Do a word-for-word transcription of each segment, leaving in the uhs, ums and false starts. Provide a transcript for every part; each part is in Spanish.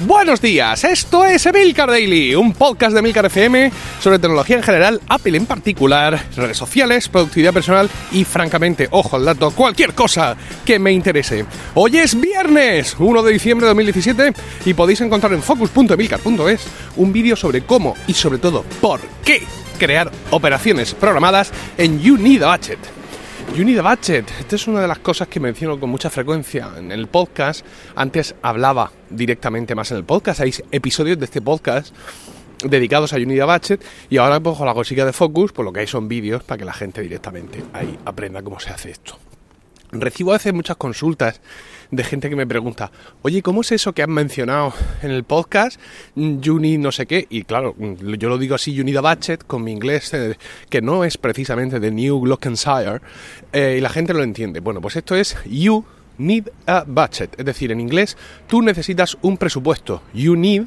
Buenos días, esto es Emilcar Daily, un podcast de Emilcar F M sobre tecnología en general, Apple en particular, redes sociales, productividad personal y, francamente, ojo al dato, cualquier cosa que me interese. Hoy es viernes, primero de diciembre de dos mil diecisiete, y podéis encontrar en focus punto emilcar punto es un vídeo sobre cómo y, sobre todo, por qué crear operaciones programadas en You Need a Budget. You Need a Budget, esta es una de las cosas que menciono con mucha frecuencia en el podcast. Antes hablaba directamente más en el podcast, hay episodios de este podcast dedicados a You Need a Budget, y ahora pues con la cosilla de Focus, pues lo que hay son vídeos para que la gente directamente ahí aprenda cómo se hace esto. Recibo a veces muchas consultas de gente que me pregunta, oye, ¿cómo es eso que has mencionado en el podcast? You need no sé qué. Y claro, yo lo digo así, You Need a Budget, con mi inglés, eh, que no es precisamente de New Gloucestershire, eh, y la gente lo entiende. Bueno, pues esto es You Need a Budget. Es decir, en inglés, tú necesitas un presupuesto. You need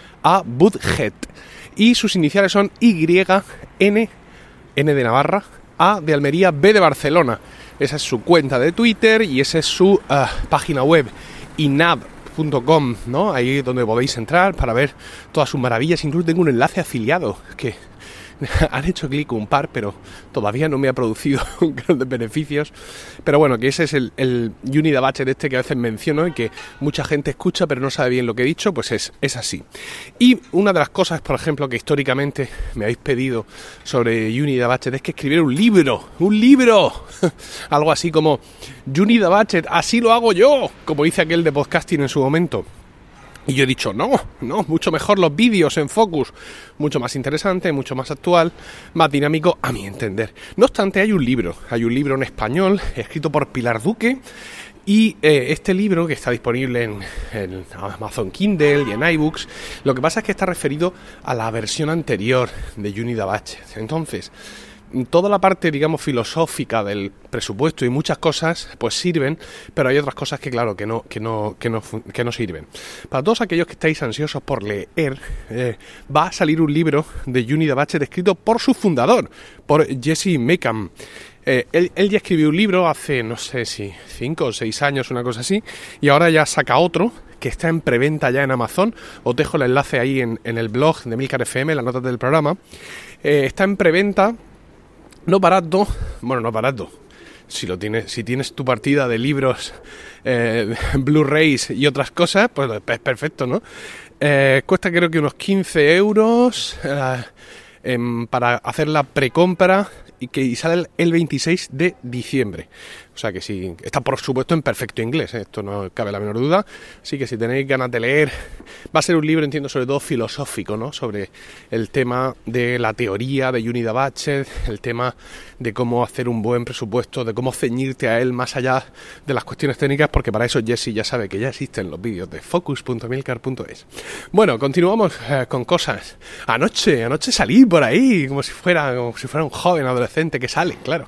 a budget. Y sus iniciales son Y N, N de Navarra, A de Almería, B de Barcelona. Esa es su cuenta de Twitter y esa es su uh, página web, inab punto com, ¿no? Ahí es donde podéis entrar para ver todas sus maravillas. Incluso tengo un enlace afiliado que han hecho clic un par, pero todavía no me ha producido grandes beneficios. Pero bueno, que ese es el, el You Need a Budget este que a veces menciono y que mucha gente escucha pero no sabe bien lo que he dicho, pues es, es así. Y una de las cosas, por ejemplo, que históricamente me habéis pedido sobre You Need a Budget es que escribiera un libro, un libro, algo así como You Need a Budget, así lo hago yo, como dice aquel de podcasting en su momento. Y yo he dicho, no, no, mucho mejor los vídeos en Focus, mucho más interesante, mucho más actual, más dinámico, a mi entender. No obstante, hay un libro, hay un libro en español, escrito por Pilar Duque, y eh, este libro, que está disponible en, en Amazon Kindle y en iBooks, lo que pasa es que está referido a la versión anterior de You Need a Budget. Entonces, toda la parte, digamos, filosófica del presupuesto y muchas cosas, pues sirven, pero hay otras cosas que, claro, que no, que no, que no, que no sirven. Para todos aquellos que estáis ansiosos por leer, eh, va a salir un libro de You Need a Budget escrito por su fundador, por Jesse Mecham. Eh, él, él ya escribió un libro hace, no sé si cinco o seis años, una cosa así, y ahora ya saca otro que está en preventa ya en Amazon. Os dejo el enlace ahí en, en el blog de Emilcar F M, en las notas del programa. Eh, está en preventa. No barato, bueno, no barato. Si lo tienes, si tienes tu partida de libros, eh, Blu-rays y otras cosas, pues es perfecto, ¿no? Eh, cuesta creo que unos quince euros eh, eh, para hacer la precompra y que y sale el veintiséis de diciembre. O sea que sí, está por supuesto en perfecto inglés, ¿eh? Esto no cabe la menor duda. Así que si tenéis ganas de leer, va a ser un libro, entiendo, sobre todo filosófico, ¿no? Sobre el tema de la teoría de You Need a Budget, el tema de cómo hacer un buen presupuesto, de cómo ceñirte a él más allá de las cuestiones técnicas, porque para eso Jesse ya sabe que ya existen los vídeos de focus punto emilcar punto es. Bueno, continuamos eh, con cosas. Anoche, anoche salí por ahí como si fuera, como si fuera un joven adolescente que sale, claro.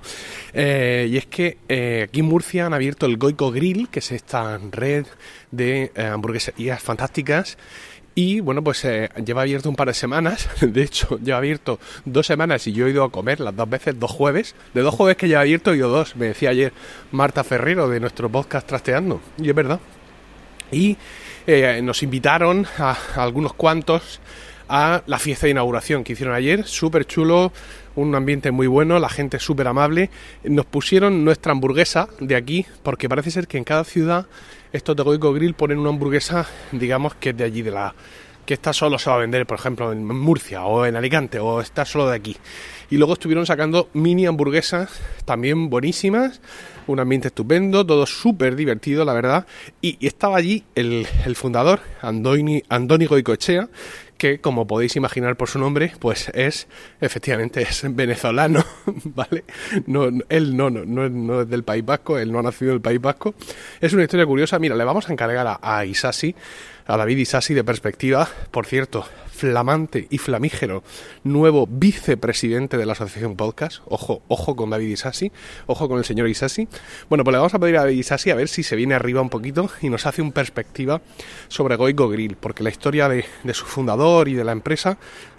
Eh, y es que eh, aquí en Murcia han abierto el Goico Grill, que es esta red de eh, hamburgueserías fantásticas. Y bueno, pues eh, lleva abierto un par de semanas. De hecho, lleva abierto dos semanas y yo he ido a comer las dos veces, dos jueves. De dos jueves que lleva abierto, he ido dos. Me decía ayer Marta Ferrero de nuestro podcast Trasteando. Y es verdad. Y eh, nos invitaron a, a algunos cuantos a la fiesta de inauguración que hicieron ayer. Súper chulo, un ambiente muy bueno, la gente súper amable. Nos pusieron nuestra hamburguesa de aquí, porque parece ser que en cada ciudad estos de Goico Grill ponen una hamburguesa, digamos, que es de allí, de la que esta solo se va a vender, por ejemplo, en Murcia o en Alicante, o está solo de aquí. Y luego estuvieron sacando mini hamburguesas también buenísimas, un ambiente estupendo, todo súper divertido, la verdad. Y, y estaba allí el, el fundador, Andoni, Andoni Goicoechea, que, como podéis imaginar por su nombre, pues es, efectivamente, es venezolano, ¿vale? No, él no, no, no, no es del País Vasco, él no ha nacido en el País Vasco. Es una historia curiosa. Mira, le vamos a encargar a, a Isasi, a David Isasi de Perspectiva, por cierto, flamante y flamígero nuevo vicepresidente de la Asociación Podcast. Ojo, ojo con David Isasi, ojo con el señor Isasi. Bueno, pues le vamos a pedir a David Isasi a ver si se viene arriba un poquito y nos hace un perspectiva sobre Goico Grill, porque la historia de, de su fundador y de la empresa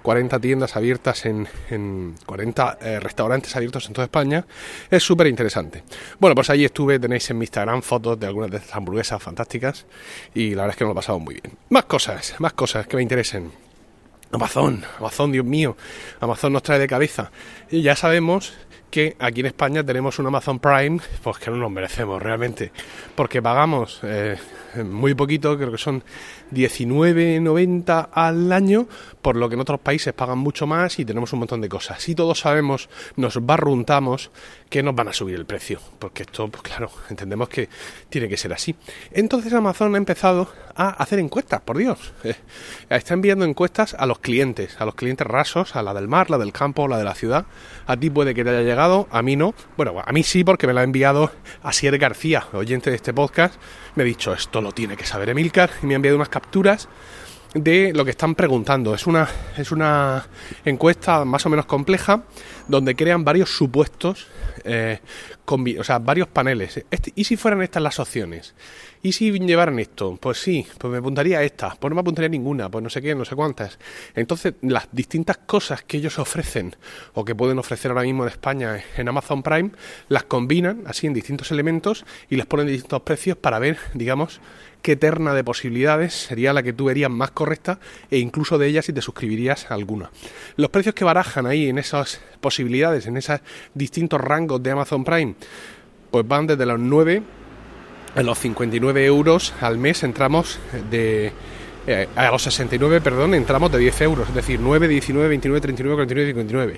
cuarenta tiendas abiertas en, en cuarenta eh, restaurantes abiertos en toda España. Es súper interesante. Bueno, pues allí estuve, tenéis en mi Instagram fotos de algunas de estas hamburguesas fantásticas y la verdad es que me lo he pasado muy bien. Más cosas, más cosas que me interesen. Amazon, Amazon, Dios mío, Amazon nos trae de cabeza. Y ya sabemos que aquí en España tenemos un Amazon Prime, pues que no nos merecemos realmente, porque pagamos eh, muy poquito, creo que son diecinueve noventa al año, por lo que en otros países pagan mucho más y tenemos un montón de cosas. Y todos sabemos, nos barruntamos que nos van a subir el precio, porque esto, pues claro, entendemos que tiene que ser así. Entonces Amazon ha empezado a hacer encuestas, por Dios. Eh, está enviando encuestas a los clientes, a los clientes rasos, a la del mar, la del campo, la de la ciudad. A ti puede que te haya llegado, a mí no. Bueno, a mí sí, porque me la ha enviado Asier García, oyente de este podcast. Me ha dicho, esto lo tiene que saber Emilcar, y me ha enviado unas capturas de lo que están preguntando. Es una, es una encuesta más o menos compleja, donde crean varios supuestos, eh, con, o sea, varios paneles. Este, ¿y si fueran estas las opciones? ¿Y si llevaran esto? Pues sí, pues me apuntaría a esta, pues no me apuntaría a ninguna, pues no sé qué, no sé cuántas. Entonces, las distintas cosas que ellos ofrecen, o que pueden ofrecer ahora mismo en España en Amazon Prime, las combinan así en distintos elementos y les ponen distintos precios para ver, digamos, qué terna de posibilidades sería la que tú verías más correcta, e incluso de ellas si te suscribirías a alguna. Los precios que barajan ahí en esas posibilidades, en esos distintos rangos de Amazon Prime, pues van desde los nueve a los cincuenta y nueve euros al mes. Entramos de eh, a los sesenta y nueve, perdón, entramos de diez euros, es decir, nueve, diecinueve, veintinueve, treinta y nueve, cuarenta y nueve, cincuenta y nueve.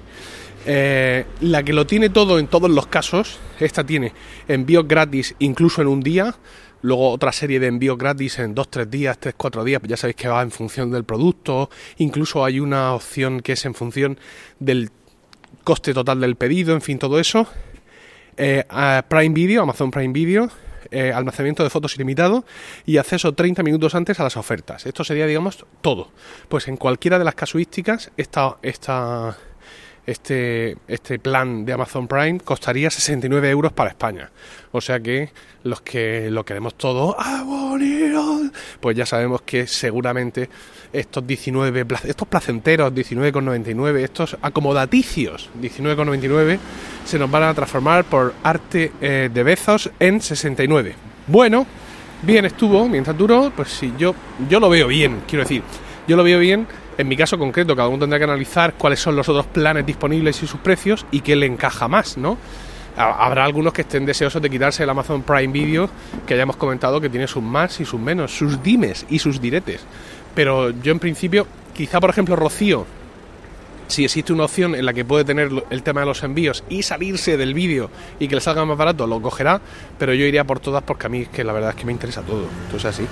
Eh, la que lo tiene todo en todos los casos, esta tiene envíos gratis incluso en un día. Luego otra serie de envíos gratis en dos, tres días, tres, cuatro días, pues ya sabéis que va en función del producto. Incluso hay una opción que es en función del coste total del pedido, en fin, todo eso. Eh, Prime Video, Amazon Prime Video, eh, almacenamiento de fotos ilimitado y acceso treinta minutos antes a las ofertas. Esto sería, digamos, todo. Pues en cualquiera de las casuísticas, esta... esta Este, este plan de Amazon Prime costaría sesenta y nueve euros para España. O sea que los que lo queremos todo, pues ya sabemos que seguramente estos diecinueve, estos placenteros diecinueve con noventa y nueve, estos acomodaticios diecinueve con noventa y nueve, se nos van a transformar por arte eh, de Bezos en sesenta y nueve. Bueno, bien estuvo, mientras duró, pues sí, yo, yo lo veo bien, quiero decir, yo lo veo bien. En mi caso concreto, cada uno tendrá que analizar cuáles son los otros planes disponibles y sus precios y qué le encaja más, ¿no? Habrá algunos que estén deseosos de quitarse el Amazon Prime Video, que hayamos comentado que tiene sus más y sus menos, sus dimes y sus diretes. Pero yo en principio, quizá por ejemplo Rocío, si existe una opción en la que puede tener el tema de los envíos y salirse del vídeo y que le salga más barato, lo cogerá, pero yo iría por todas porque a mí es que la verdad es que me interesa todo. Entonces así.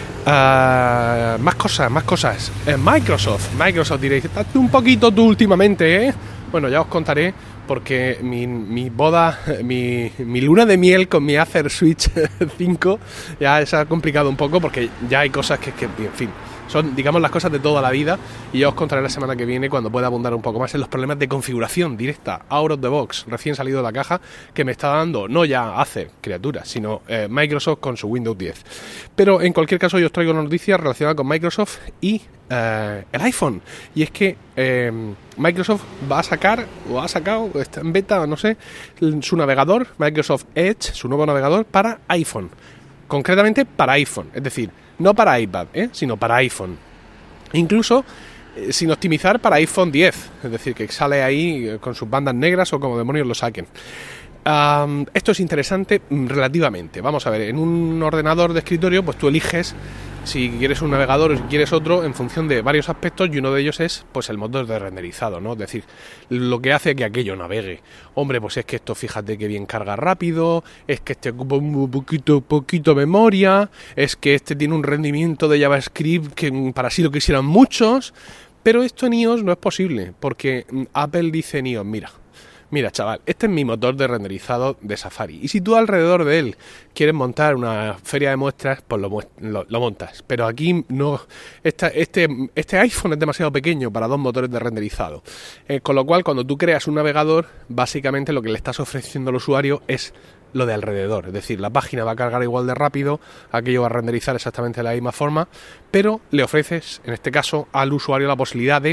Uh, más cosas, más cosas. Eh, Microsoft, Microsoft diréis, estás un poquito tú últimamente, ¿eh? Bueno, ya os contaré porque mi, mi boda, mi, mi luna de miel con mi Acer Switch cinco ya se ha complicado un poco porque ya hay cosas que, que, en fin, son, digamos, las cosas de toda la vida y ya os contaré la semana que viene cuando pueda abundar un poco más en los problemas de configuración directa, out of the box, recién salido de la caja, que me está dando, no ya Acer, criaturas, sino eh, Microsoft con su Windows diez. Pero en cualquier caso yo os traigo una noticia relacionada con Microsoft y eh, el iPhone. Y es que eh, Microsoft va a sacar, o ha sacado, está en beta, no sé, su navegador, Microsoft Edge, su nuevo navegador para iPhone. Concretamente para iPhone, es decir, no para iPad, ¿eh? sino para iPhone. Incluso eh, sin optimizar para iPhone diez, es decir, que sale ahí eh, con sus bandas negras o como demonios lo saquen. Um, esto es interesante relativamente. Vamos a ver, en un ordenador de escritorio, pues tú eliges si quieres un navegador o si quieres otro en función de varios aspectos y uno de ellos es pues el motor de renderizado, ¿no? Es decir, lo que hace que aquello navegue. Hombre, pues es que esto, fíjate que bien carga rápido, es que este ocupa un poquito, poquito memoria, es que este tiene un rendimiento de JavaScript que para sí lo quisieran muchos, pero esto en iOS no es posible, porque Apple dice en iOS, mira, Mira, chaval, este es mi motor de renderizado de Safari. Y si tú alrededor de él quieres montar una feria de muestras, pues lo, lo, lo montas. Pero aquí no, esta, este, este iPhone es demasiado pequeño para dos motores de renderizado. Eh, con lo cual, cuando tú creas un navegador, básicamente lo que le estás ofreciendo al usuario es lo de alrededor. Es decir, la página va a cargar igual de rápido, aquello va a renderizar exactamente de la misma forma, pero le ofreces, en este caso, al usuario la posibilidad de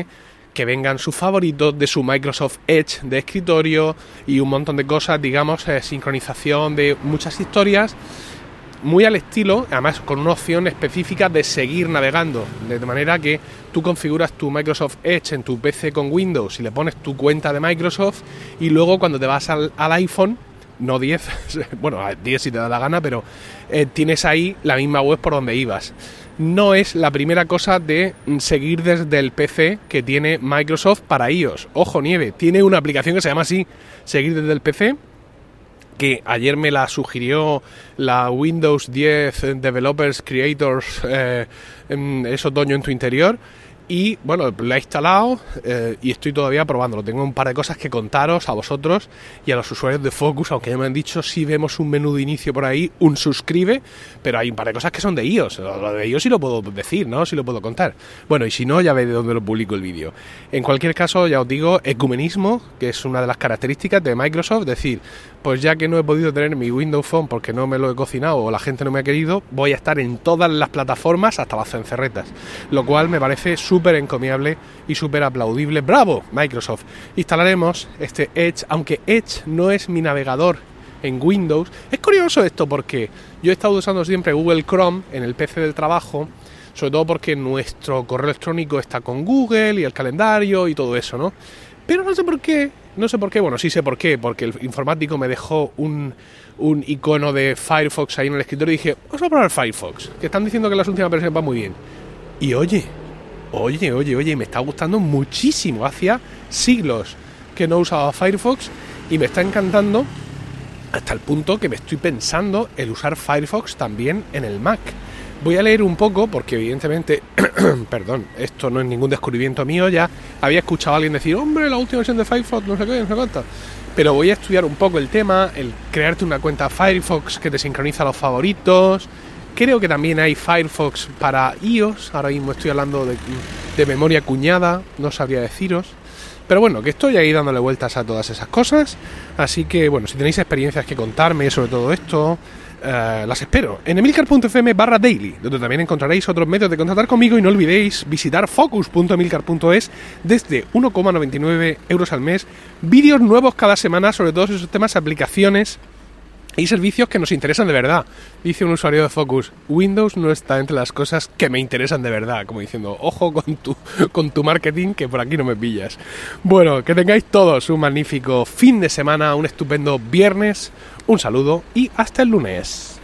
que vengan sus favoritos de su Microsoft Edge de escritorio y un montón de cosas, digamos, eh, sincronización de muchas historias, muy al estilo, además con una opción específica de seguir navegando, de manera que tú configuras tu Microsoft Edge en tu P C con Windows y le pones tu cuenta de Microsoft, y luego cuando te vas al, al iPhone, no diez, bueno, diez si te da la gana, pero eh, tienes ahí la misma web por donde ibas. No es la primera cosa de seguir desde el P C que tiene Microsoft para iOS. Ojo, nieve, tiene una aplicación que se llama así, seguir desde el P C, que ayer me la sugirió la Windows diez Developers Creators, eh, es otoño en tu interior, y bueno, la he instalado eh, y estoy todavía probándolo. Tengo un par de cosas que contaros a vosotros y a los usuarios de Focus, aunque ya me han dicho si vemos un menú de inicio por ahí, un suscribe, pero hay un par de cosas que son de iOS. Lo de iOS sí lo puedo decir, ¿no? Sí lo puedo contar. Bueno, y si no, ya veis de dónde lo publico el vídeo. En cualquier caso, ya os digo, ecumenismo, que es una de las características de Microsoft, decir, pues ya que no he podido tener mi Windows Phone porque no me lo he cocinado o la gente no me ha querido, voy a estar en todas las plataformas hasta las cencerretas, lo cual me parece súper encomiable y súper aplaudible. ¡Bravo, Microsoft! Instalaremos este Edge, aunque Edge no es mi navegador en Windows. Es curioso esto porque yo he estado usando siempre Google Chrome en el P C del trabajo, sobre todo porque nuestro correo electrónico está con Google y el calendario y todo eso, ¿no? Pero no sé por qué, no sé por qué, bueno, sí sé por qué, porque el informático me dejó un, un icono de Firefox ahí en el escritorio y dije, vamos a probar Firefox, que están diciendo que las últimas versiones van muy bien. Y oye, oye, oye, oye, me está gustando muchísimo, hacía siglos que no usaba Firefox y me está encantando hasta el punto que me estoy pensando el usar Firefox también en el Mac. Voy a leer un poco porque evidentemente, perdón, esto no es ningún descubrimiento mío, ya había escuchado a alguien decir, hombre, la última versión de Firefox, no sé qué, no sé cuánto. Pero voy a estudiar un poco el tema, el crearte una cuenta Firefox que te sincroniza los favoritos. Creo que también hay Firefox para iOS, ahora mismo estoy hablando de, de memoria cuñada, no sabría deciros. Pero bueno, que estoy ahí dándole vueltas a todas esas cosas, así que bueno, si tenéis experiencias que contarme sobre todo esto, Uh, las espero en emilcar.fm barra daily, donde también encontraréis otros medios de contactar conmigo, y no olvidéis visitar focus punto emilcar punto es desde uno coma noventa y nueve euros al mes, vídeos nuevos cada semana sobre todos esos temas, aplicaciones y servicios que nos interesan de verdad. Dice un usuario de Focus, Windows no está entre las cosas que me interesan de verdad, como diciendo, ojo con tu, con tu marketing, que por aquí no me pillas. Bueno, que tengáis todos un magnífico fin de semana, un estupendo viernes, un saludo y hasta el lunes.